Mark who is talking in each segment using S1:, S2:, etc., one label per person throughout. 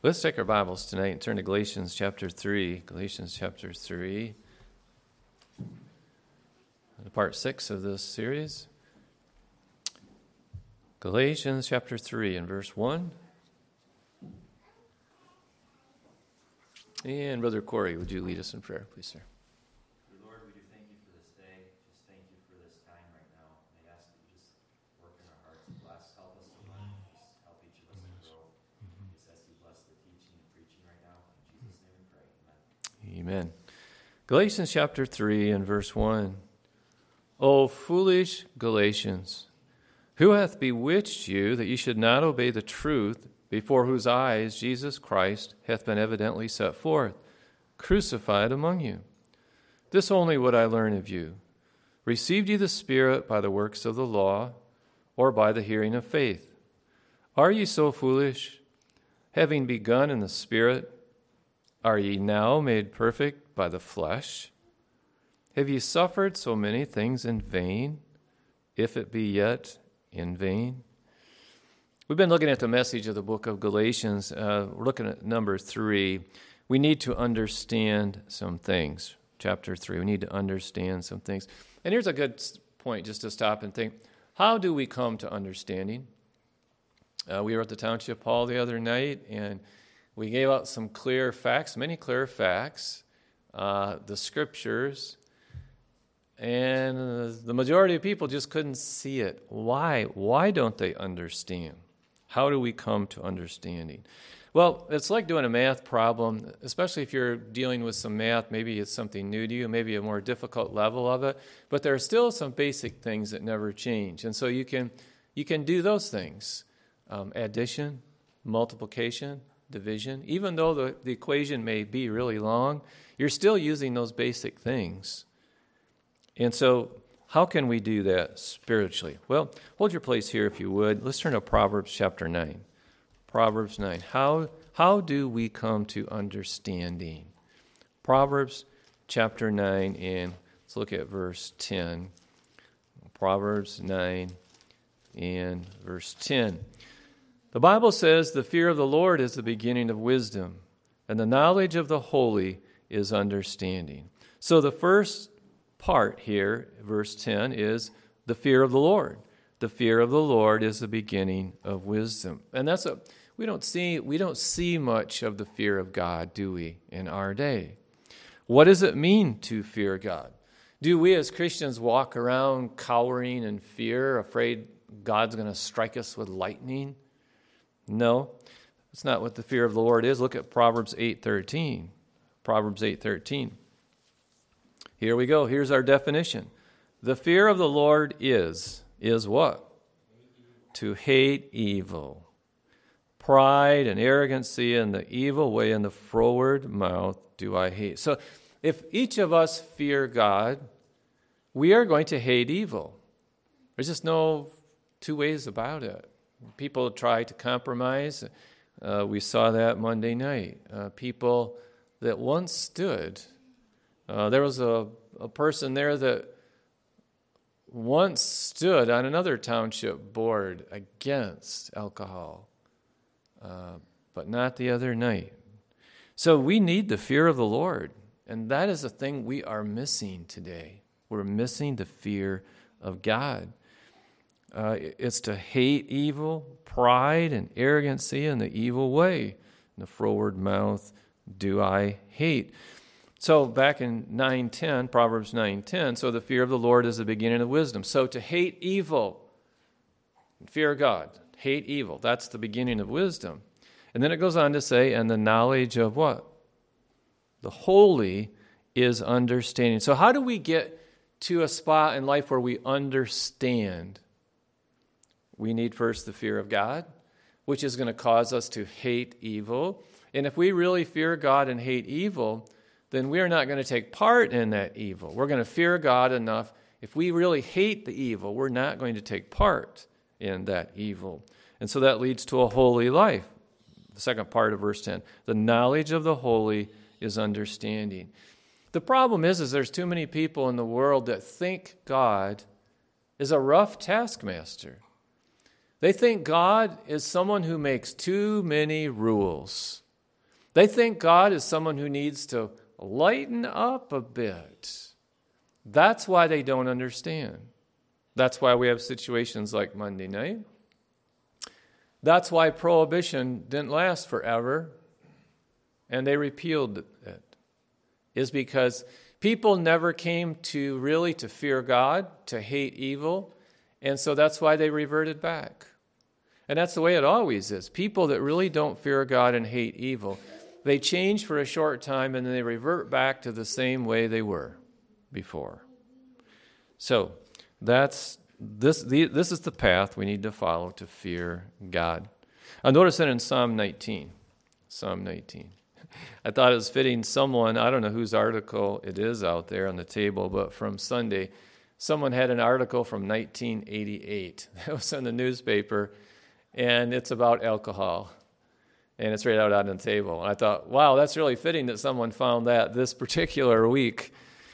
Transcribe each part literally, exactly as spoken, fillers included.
S1: Let's take our Bibles tonight and turn to Galatians chapter three. Galatians chapter three. Part six of this series. Galatians chapter three and verse one. And Brother Corey, would you lead us in prayer, please, sir?
S2: Lord, we do thank you for this day. Just thank you for this time right now. And I ask that you just work in our hearts. Bless, help us to learn. Just help each of us to grow. Just ask you bless the teaching and preaching right now. In Jesus' name we pray. Amen.
S1: Amen. Galatians chapter three and verse one. O foolish Galatians, who hath bewitched you that ye should not obey the truth, before whose eyes Jesus Christ hath been evidently set forth, crucified among you? This only would I learn of you. Received ye the Spirit by the works of the law, or by the hearing of faith? Are ye so foolish? Having begun in the Spirit, are ye now made perfect by the flesh? Have ye suffered so many things in vain, if it be yet in vain? We've been looking at the message of the book of Galatians. Uh, we're looking at number three. We need to understand some things. Chapter three, we need to understand some things. And here's a good point just to stop and think. How do we come to understanding? Uh, we were at the Township Hall the other night, and we gave out some clear facts, many clear facts, uh, the scriptures, and uh, the majority of people just couldn't see it. Why? Why don't they understand? How do we come to understanding? Well, it's like doing a math problem, especially if you're dealing with some math. Maybe it's something new to you, maybe a more difficult level of it, but there are still some basic things that never change. And so you can you can do those things. Um, addition, multiplication, division. Even though the, the equation may be really long, you're still using those basic things. And so how can we do that spiritually? Well, hold your place here if you would. Let's turn to Proverbs chapter nine. Proverbs nine. How, how do we come to understanding? Proverbs chapter nine, and let's look at verse ten. Proverbs nine and verse ten. The Bible says, "The fear of the Lord is the beginning of wisdom, and the knowledge of the holy is understanding." So the first part here, verse ten, is the fear of the Lord. The fear of the Lord is the beginning of wisdom. And that's a we don't see we don't see much of the fear of God, do we, in our day? What does it mean to fear God? Do we as Christians walk around cowering in fear, afraid God's going to strike us with lightning? No. That's not what the fear of the Lord is. Look at Proverbs eight thirteen. Proverbs eight thirteen. Here we go. Here's our definition. The fear of the Lord is, is what? To hate evil. Pride and arrogancy and the evil way and the froward mouth do I hate. So if each of us fear God, we are going to hate evil. There's just no two ways about it. People try to compromise. Uh, we saw that Monday night. Uh, people that once stood. Uh, there was a, a person there that once stood on another township board against alcohol, uh, but not the other night. So we need the fear of the Lord, and that is a thing we are missing today. We're missing the fear of God. Uh, it's to hate evil, pride, and arrogancy, and the evil way. And the froward mouth do I hate. So back in nine ten, Proverbs nine ten, so the fear of the Lord is the beginning of wisdom. So to hate evil, fear God, hate evil, that's the beginning of wisdom. And then it goes on to say, and the knowledge of what? The holy is understanding. So how do we get to a spot in life where we understand? We need first the fear of God, which is going to cause us to hate evil. And if we really fear God and hate evil, then we are not going to take part in that evil. We're going to fear God enough. If we really hate the evil, we're not going to take part in that evil. And so that leads to a holy life. The second part of verse ten. The knowledge of the holy is understanding. The problem is, is there's too many people in the world that think God is a rough taskmaster. They think God is someone who makes too many rules. They think God is someone who needs to lighten up a bit. That's why they don't understand. That's why we have situations like Monday night. That's why prohibition didn't last forever, and they repealed it, is because people never came to really to fear God, to hate evil, and so that's why they reverted back. And that's the way it always is. People that really don't fear God and hate evil, they change for a short time and then they revert back to the same way they were before. So that's this. The, this is the path we need to follow to fear God. I noticed that in Psalm nineteen. Psalm nineteen. I thought it was fitting. Someone, I don't know whose article it is out there on the table, but from Sunday, someone had an article from nineteen eighty-eight. That was in the newspaper, and it's about alcohol. And it's right out on the table. And I thought, wow, that's really fitting that someone found that this particular week.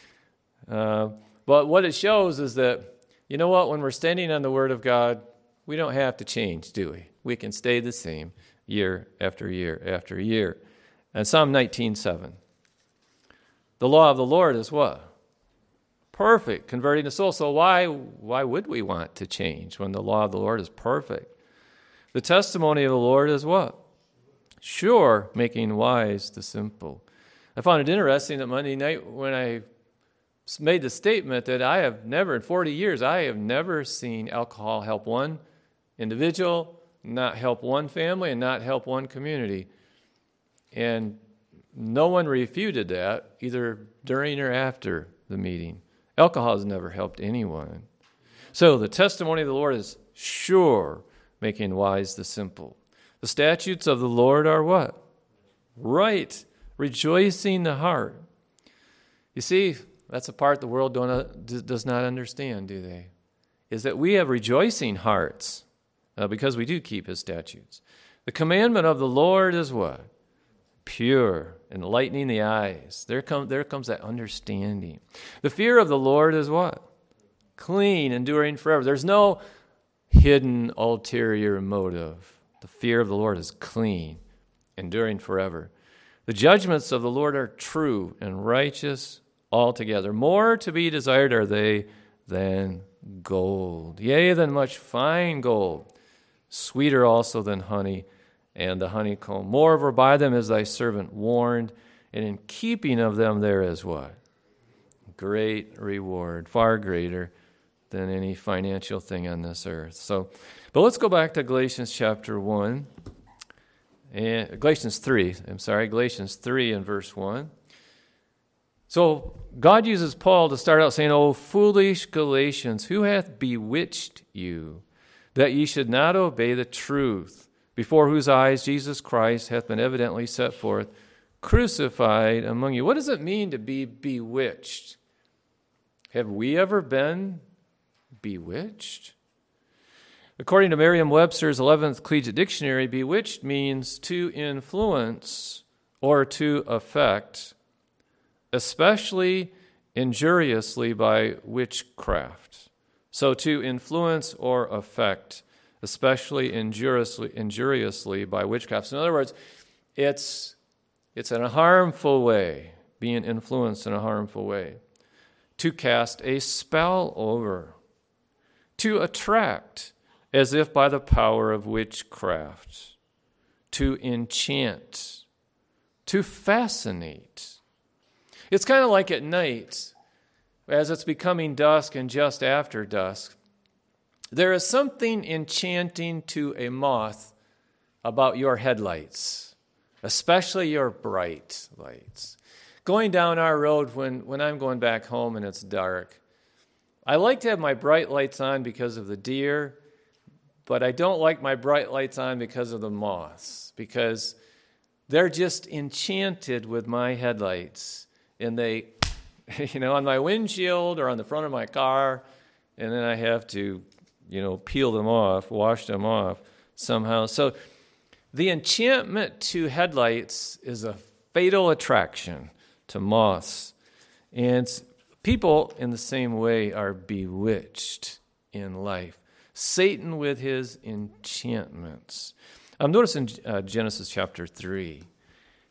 S1: Uh, but what it shows is that, you know what, when we're standing on the Word of God, we don't have to change, do we? We can stay the same year after year after year. And Psalm nineteen seven. The law of the Lord is what? Perfect, converting the soul. So why, why would we want to change when the law of the Lord is perfect? The testimony of the Lord is what? Sure, making wise the simple. I found it interesting that Monday night when I made the statement that I have never, in forty years, I have never seen alcohol help one individual, not help one family, and not help one community. And no one refuted that, either during or after the meeting. Alcohol has never helped anyone. So the testimony of the Lord is sure, making wise the simple. The statutes of the Lord are what? Right. Rejoicing the heart. You see, that's a part the world don't, uh, does not understand, do they? Is that we have rejoicing hearts uh, because we do keep his statutes. The commandment of the Lord is what? Pure, enlightening the eyes. There, come, there comes that understanding. The fear of the Lord is what? Clean, enduring forever. There's no hidden ulterior motive. The fear of the Lord is clean, enduring forever. The judgments of the Lord are true and righteous altogether. More to be desired are they than gold, yea, than much fine gold, sweeter also than honey and the honeycomb. Moreover, by them is thy servant warned, and in keeping of them there is what? Great reward, far greater than any financial thing on this earth. So, but let's go back to Galatians chapter one, and Galatians three, I'm sorry, Galatians three and verse one. So God uses Paul to start out saying, O foolish Galatians, who hath bewitched you, that ye should not obey the truth, before whose eyes Jesus Christ hath been evidently set forth, crucified among you. What does it mean to be bewitched? Have we ever been bewitched? According to Merriam-Webster's eleventh Collegiate Dictionary, bewitched means to influence or to affect, especially injuriously by witchcraft. So to influence or affect, especially injuriously, injuriously by witchcraft. So in other words, it's, it's in a harmful way, being influenced in a harmful way. To cast a spell over, to attract, as if by the power of witchcraft, to enchant, to fascinate. It's kind of like at night, as it's becoming dusk and just after dusk, there is something enchanting to a moth about your headlights, especially your bright lights. Going down our road when, when I'm going back home and it's dark, I like to have my bright lights on because of the deer, but I don't like my bright lights on because of the moths, because they're just enchanted with my headlights. And they, you know, on my windshield or on the front of my car, and then I have to, you know, peel them off, wash them off somehow. So the enchantment to headlights is a fatal attraction to moths. And people in the same way are bewitched in life. Satan with his enchantments. Um, notice in uh, Genesis chapter three,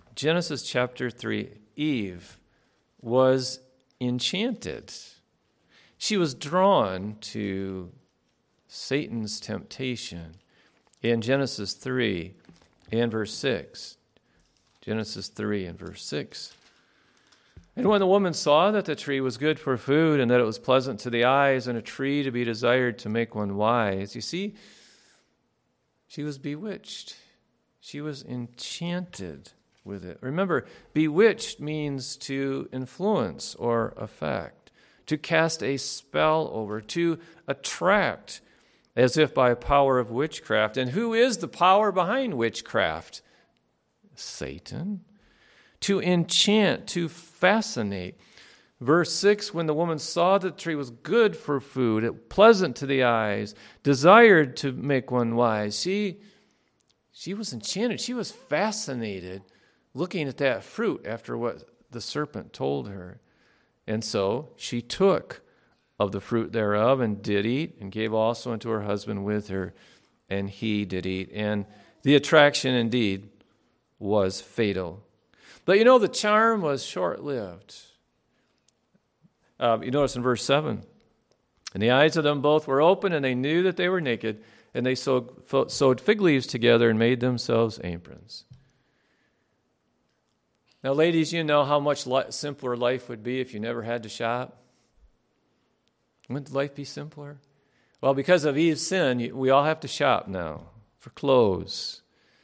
S1: Genesis chapter three, Eve was enchanted. She was drawn to Satan's temptation in Genesis three and verse six. Genesis three and verse six. And when the woman saw that the tree was good for food and that it was pleasant to the eyes and a tree to be desired to make one wise, you see, she was bewitched. She was enchanted with it. Remember, bewitched means to influence or affect, to cast a spell over, to attract, as if by power of witchcraft. And who is the power behind witchcraft? Satan. To enchant, to fascinate. Verse six, when the woman saw that the tree was good for food, pleasant to the eyes, desired to make one wise, she, she was enchanted. She was fascinated looking at that fruit after what the serpent told her. And so she took of the fruit thereof and did eat, and gave also unto her husband with her, and he did eat. And the attraction indeed was fatal. But you know, the charm was short-lived. Uh, you notice in verse seven, and the eyes of them both were open, and they knew that they were naked, and they sewed, sewed fig leaves together and made themselves aprons. Now, ladies, you know how much li- simpler life would be if you never had to shop? Wouldn't life be simpler? Well, because of Eve's sin, we all have to shop now for clothes.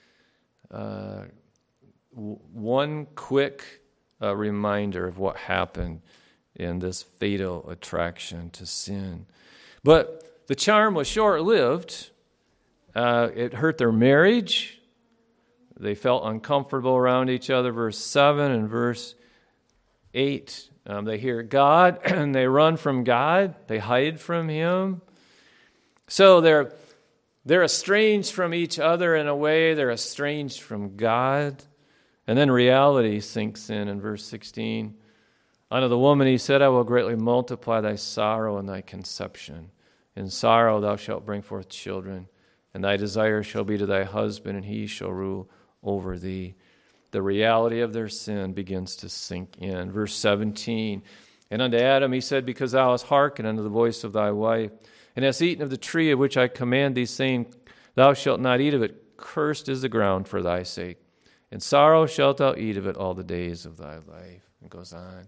S1: Uh, w- one quick uh, reminder of what happened in this fatal attraction to sin. But the charm was short-lived. Uh, it hurt their marriage. They felt uncomfortable around each other. Verse seven and verse eight. Um, they hear God and they run from God. They hide from Him. So they're they're estranged from each other in a way. They're estranged from God. And then reality sinks in in verse sixteen. Unto the woman He said, I will greatly multiply thy sorrow and thy conception. In sorrow thou shalt bring forth children, and thy desire shall be to thy husband, and he shall rule over thee. The reality of their sin begins to sink in. Verse seventeen, and unto Adam He said, because thou hast hearkened unto the voice of thy wife, and hast eaten of the tree of which I command thee, saying, thou shalt not eat of it, cursed is the ground for thy sake. In sorrow shalt thou eat of it all the days of thy life. It goes on.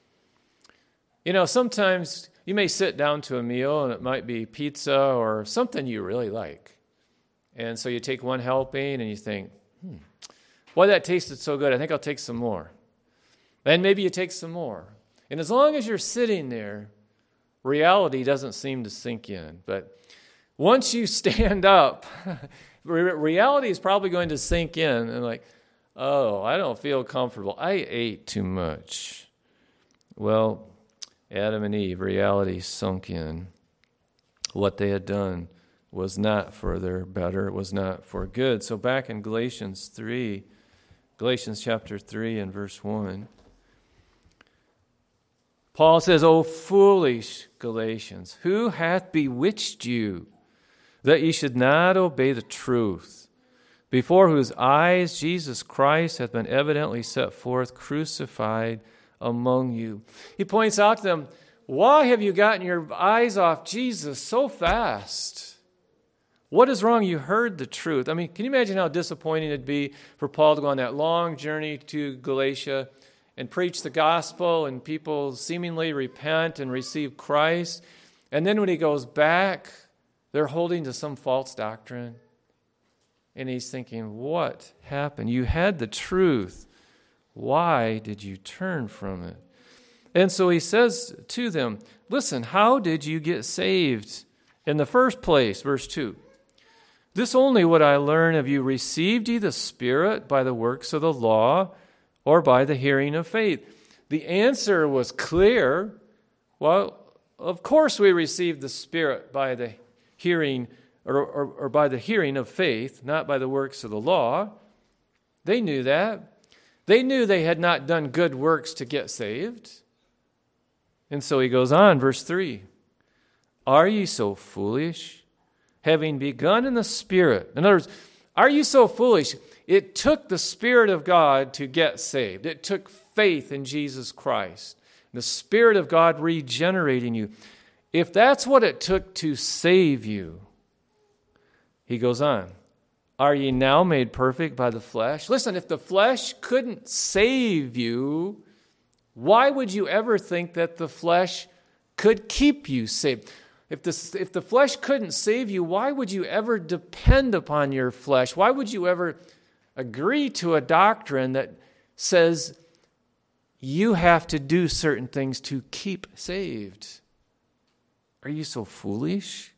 S1: You know, sometimes you may sit down to a meal, and it might be pizza or something you really like. And so you take one helping, and you think, hmm, boy, that tasted so good. I think I'll take some more. And maybe you take some more. And as long as you're sitting there, reality doesn't seem to sink in. But once you stand up, reality is probably going to sink in. And like, oh, I don't feel comfortable. I ate too much. Well, Adam and Eve, reality sunk in. What they had done was not for their better. It was not for good. So back in Galatians three, Galatians chapter three and verse one, Paul says, O foolish Galatians, who hath bewitched you, that ye should not obey the truth, before whose eyes Jesus Christ hath been evidently set forth, crucified among you. He points out to them, why have you gotten your eyes off Jesus so fast? What is wrong? You heard the truth. I mean, can you imagine how disappointing it'd be for Paul to go on that long journey to Galatia and preach the gospel and people seemingly repent and receive Christ, and then when he goes back, they're holding to some false doctrine. And he's thinking, what happened? You had the truth. Why did you turn from it? And so he says to them, listen, how did you get saved in the first place? Verse two. This only would I learn, have you received ye the Spirit by the works of the law, or by the hearing of faith? The answer was clear. Well, of course we received the Spirit by the hearing, or, or, or by the hearing of faith, not by the works of the law. They knew that. They knew they had not done good works to get saved. And so he goes on, verse three. Are ye so foolish, having begun in the Spirit? In other words, are you so foolish? It took the Spirit of God to get saved. It took faith in Jesus Christ. The Spirit of God regenerating you. If that's what it took to save you, he goes on, are ye now made perfect by the flesh? Listen, if the flesh couldn't save you, why would you ever think that the flesh could keep you saved? If the, if the flesh couldn't save you, why would you ever depend upon your flesh? Why would you ever agree to a doctrine that says you have to do certain things to keep saved? Are you so foolish?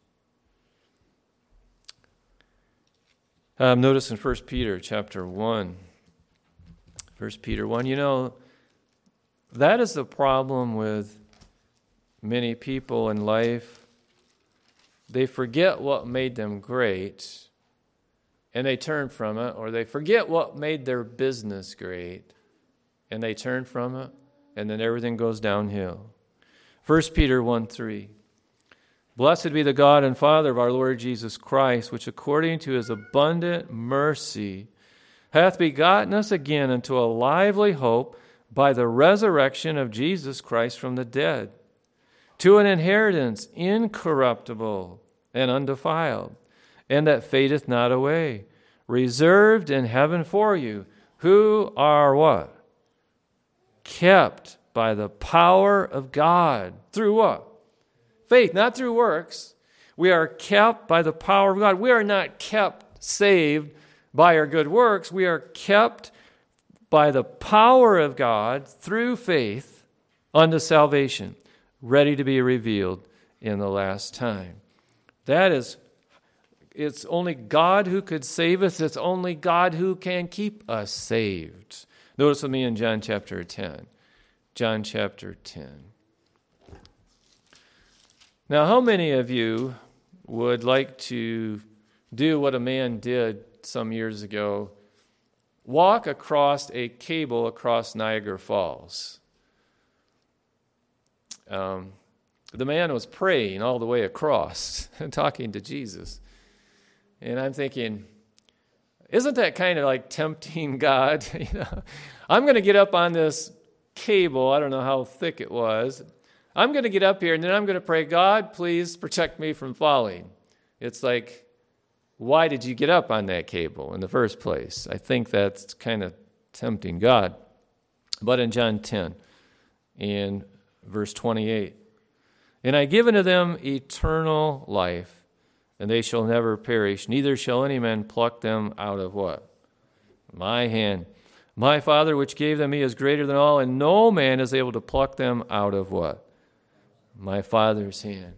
S1: Um, notice in First Peter chapter one, First Peter one, you know, that is the problem with many people in life. They forget what made them great, and they turn from it, or they forget what made their business great, and they turn from it, and then everything goes downhill. First Peter one three. Blessed be the God and Father of our Lord Jesus Christ, which according to his abundant mercy hath begotten us again unto a lively hope by the resurrection of Jesus Christ from the dead, to an inheritance incorruptible and undefiled, and that fadeth not away, reserved in heaven for you, who are what? Kept by the power of God. Through what? Faith, not through works. We are kept by the power of God. We are not kept saved by our good works. We are kept by the power of God through faith unto salvation, ready to be revealed in the last time. That is, it's only God who could save us. It's only God who can keep us saved. Notice with me in John chapter ten. John chapter ten. Now, how many of you would like to do what a man did some years ago? Walk across a cable across Niagara Falls. Um, the man was praying all the way across and talking to Jesus. And I'm thinking, isn't that kind of like tempting God? You know, I'm going to get up on this cable. I don't know how thick it was. I'm going to get up here and then I'm going to pray, God, please protect me from falling. It's like, why did you get up on that cable in the first place? I think that's kind of tempting God. But in John ten, in verse twenty-eight, and I give unto them eternal life, and they shall never perish, neither shall any man pluck them out of what? My hand. My Father which gave them me is greater than all, and no man is able to pluck them out of what? My Father's hand.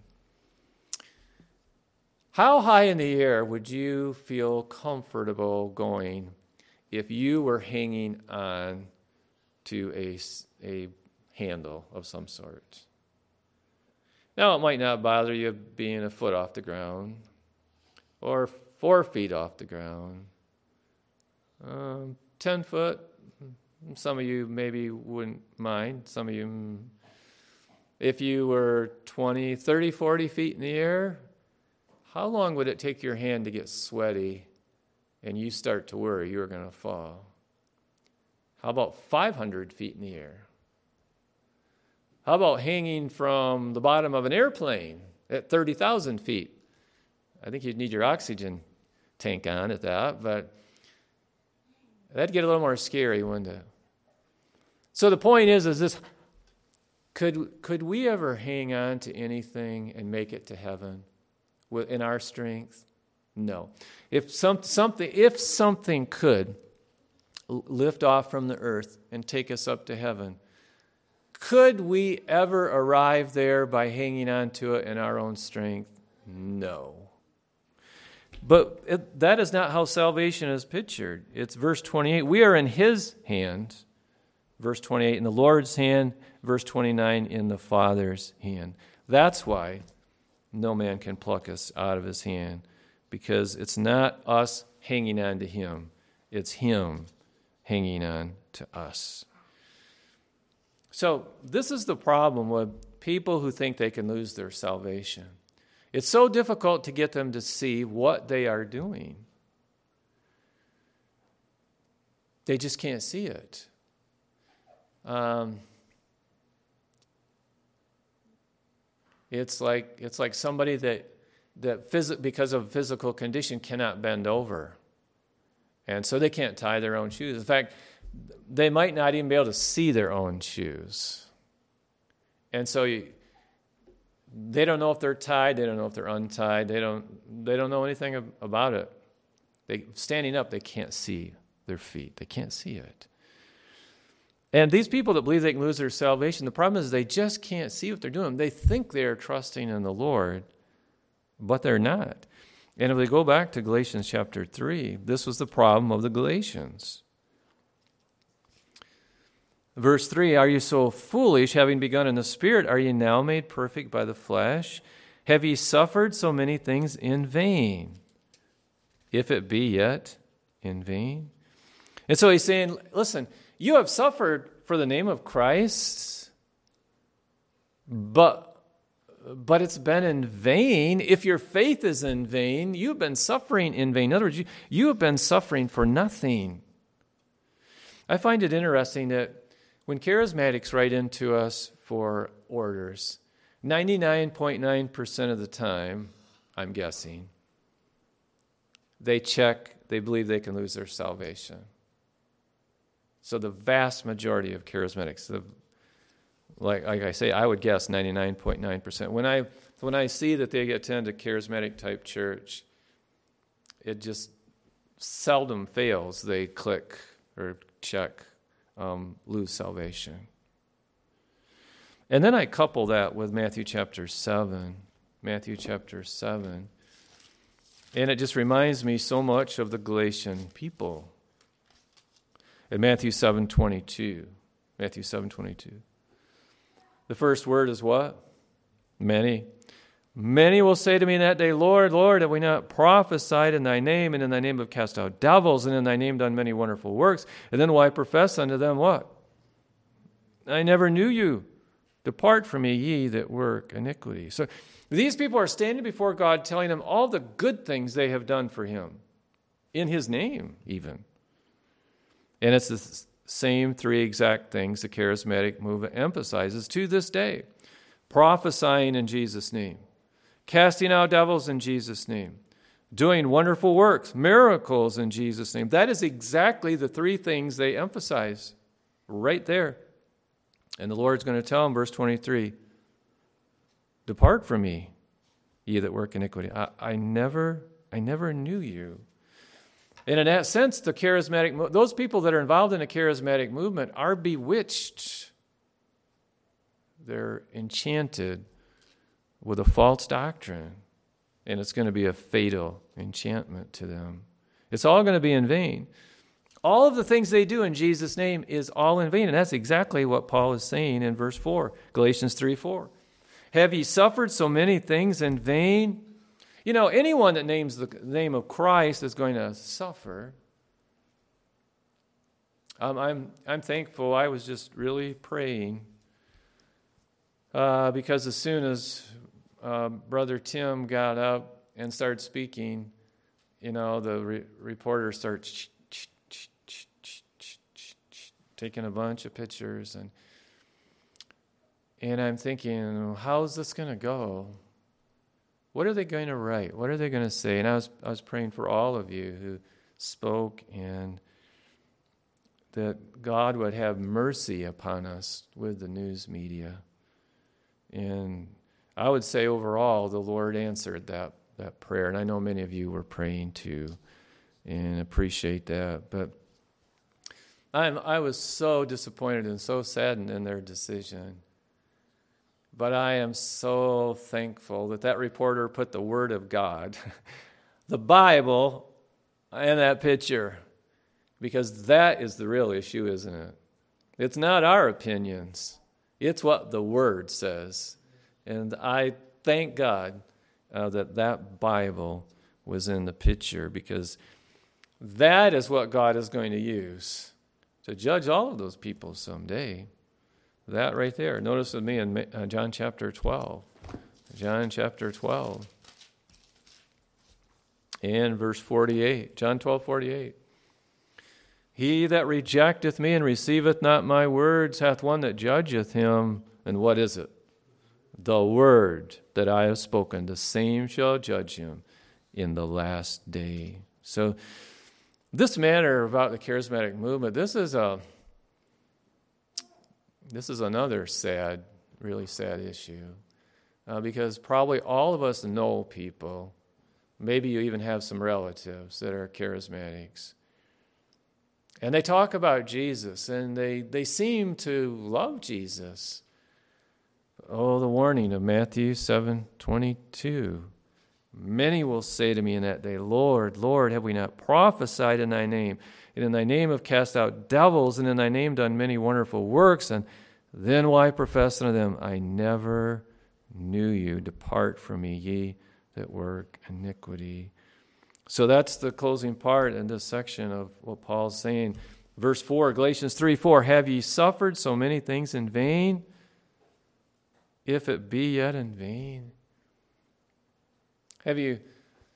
S1: How high in the air would you feel comfortable going if you were hanging on to a, a handle of some sort? Now, it might not bother you being a foot off the ground or four feet off the ground. Um, ten foot, some of you maybe wouldn't mind. Some of you, if you were twenty, thirty, forty feet in the air, how long would it take your hand to get sweaty and you start to worry you're going to fall? How about five hundred feet in the air? How about hanging from the bottom of an airplane at thirty thousand feet? I think you'd need your oxygen tank on at that, but that'd get a little more scary, wouldn't it? So the point is, is this, could, could we ever hang on to anything and make it to heaven in our strength? No. If some, something, if something could lift off from the earth and take us up to heaven, could we ever arrive there by hanging on to it in our own strength? No. But it, that is not how salvation is pictured. It's verse twenty-eight. We are in his hand, verse twenty-eight, in the Lord's hand, verse twenty-nine, in the Father's hand. That's why no man can pluck us out of his hand, because it's not us hanging on to him. It's him hanging on to us. So this is the problem with people who think they can lose their salvation. It's so difficult to get them to see what they are doing. they just can't see it. Um, it's like it's like somebody that that phys- because of physical condition cannot bend over, and so they can't tie their own shoes. In fact, they might not even be able to see their own shoes, and so you, they don't know if they're tied. They don't know if they're untied. They don't. They don't know anything ab- about it. They standing up, they can't see their feet. They can't see it. And these people that believe they can lose their salvation, the problem is they just can't see what they're doing. They think they're trusting in the Lord, but they're not. And if we go back to Galatians chapter three, this was the problem of the Galatians. Verse three, are you so foolish, having begun in the Spirit, are you now made perfect by the flesh? Have ye suffered so many things in vain, if it be yet in vain? And so he's saying, listen, you have suffered for the name of Christ, but, but it's been in vain. If your faith is in vain, you've been suffering in vain. In other words, you, you have been suffering for nothing. I find it interesting that when charismatics write into us for orders, ninety-nine point nine percent of the time, I'm guessing, they check, they believe they can lose their salvation. So the vast majority of charismatics, the, like, like I say, I would guess ninety-nine point nine percent. When I when I see that they attend a charismatic type church, it just seldom fails. They click or check, um, lose salvation. And then I couple that with Matthew chapter seven. Matthew chapter seven. And it just reminds me so much of the Galatian people. In Matthew seven twenty-two. Matthew seven twenty-two. The first word is what? Many. Many will say to me in that day, Lord, Lord, have we not prophesied in thy name, and in thy name have cast out devils, and in thy name done many wonderful works? And then will I profess unto them what? I never knew you. Depart from me, ye that work iniquity. So these people are standing before God telling him all the good things they have done for him, in his name even. And it's the same three exact things the charismatic movement emphasizes to this day. Prophesying in Jesus' name. Casting out devils in Jesus' name. Doing wonderful works, miracles in Jesus' name. That is exactly the three things they emphasize right there. And the Lord's going to tell them, verse twenty-three, depart from me, ye that work iniquity. I, I never, I never knew you. And in that sense, the charismatic, those people that are involved in a charismatic movement are bewitched. They're enchanted with a false doctrine, and it's going to be a fatal enchantment to them. It's all going to be in vain. All of the things they do in Jesus' name is all in vain, and that's exactly what Paul is saying in verse four, Galatians three four. Have ye suffered so many things in vain? You know, anyone that names the name of Christ is going to suffer. Um, I'm I'm thankful. I was just really praying uh, because as soon as uh, Brother Tim got up and started speaking, you know, the re- reporter starts taking a bunch of pictures, and and I'm thinking, how's this going to go? What are they going to write? What are they going to say? And I was I was praying for all of you who spoke, and that God would have mercy upon us with the news media. And I would say overall, the Lord answered that that prayer. And I know many of you were praying too, and appreciate that. But I'm I was so disappointed and so saddened in their decision. But I am so thankful that that reporter put the Word of God, the Bible, in that picture, because that is the real issue, isn't it? It's not our opinions. It's what the Word says. And I thank God uh, that that Bible was in the picture, because that is what God is going to use to judge all of those people someday. That right there. Notice with me in John chapter twelve. John chapter twelve. And verse forty-eight. John twelve, forty-eight. He that rejecteth me and receiveth not my words hath one that judgeth him. And what is it? The word that I have spoken, the same shall judge him in the last day. So this matter about the charismatic movement, this is a this is another sad, really sad issue. Uh, because probably all of us know people, maybe you even have some relatives that are charismatics. And they talk about Jesus, and they, they seem to love Jesus. Oh, the warning of Matthew seven twenty-two. Many will say to me in that day, Lord, Lord, have we not prophesied in thy name? And in thy name have cast out devils, and in thy name done many wonderful works? And then will I profess unto them, I never knew you. Depart from me, ye that work iniquity. So that's the closing part in this section of what Paul's saying. Verse four, Galatians three four, have ye suffered so many things in vain? If it be yet in vain. Have you,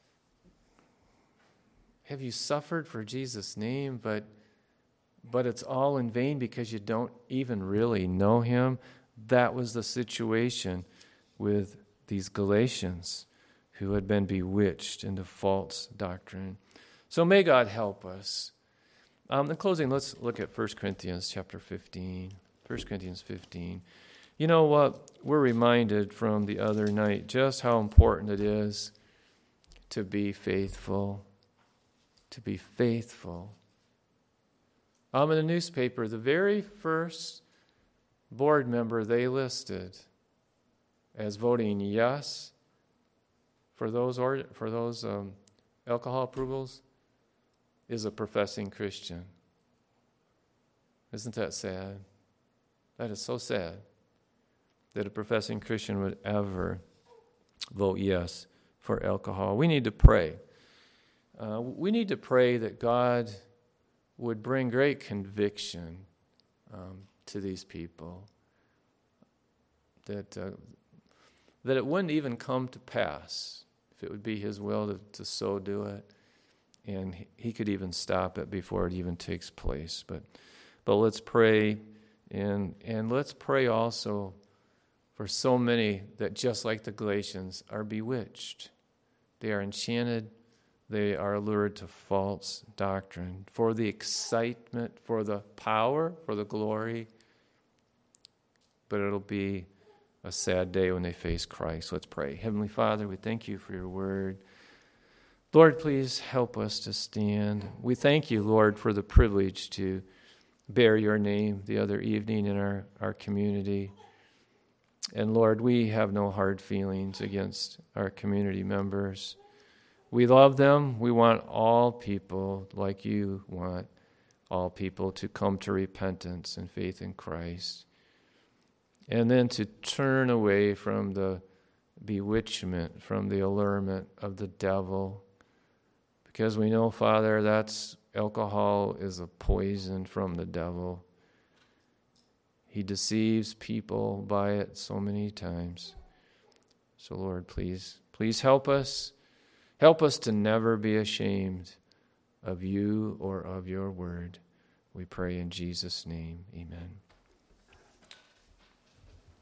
S1: have you suffered for Jesus' name, but, but it's all in vain because you don't even really know him? That was the situation with these Galatians who had been bewitched into false doctrine. So may God help us. Um, in closing, let's look at First Corinthians chapter fifteen. First Corinthians fifteen. You know what? We're reminded from the other night just how important it is to be faithful. To be faithful. Um, in the newspaper, the very first board member they listed as voting yes for those or, for those um, alcohol approvals is a professing Christian. Isn't that sad? That is so sad that a professing Christian would ever vote yes for alcohol. We need to pray. Uh, we need to pray that God would bring great conviction um, to these people, that uh, that it wouldn't even come to pass, if it would be his will to, to so do it, and he, he could even stop it before it even takes place. But but let's pray, and and let's pray also for so many that, just like the Galatians, are bewitched. They are enchanted. They are allured to false doctrine for the excitement, for the power, for the glory. But it'll be a sad day when they face Christ. Let's pray. Heavenly Father, we thank you for your word. Lord, please help us to stand. We thank you, Lord, for the privilege to bear your name the other evening in our, our community. And Lord, we have no hard feelings against our community members. We love them. We want all people, like you want all people, to come to repentance and faith in Christ. And then to turn away from the bewitchment, from the allurement of the devil. Because we know, Father, that's alcohol is a poison from the devil. He deceives people by it so many times. So, Lord, please, please help us. Help us to never be ashamed of you or of your word. We pray in Jesus' name. Amen.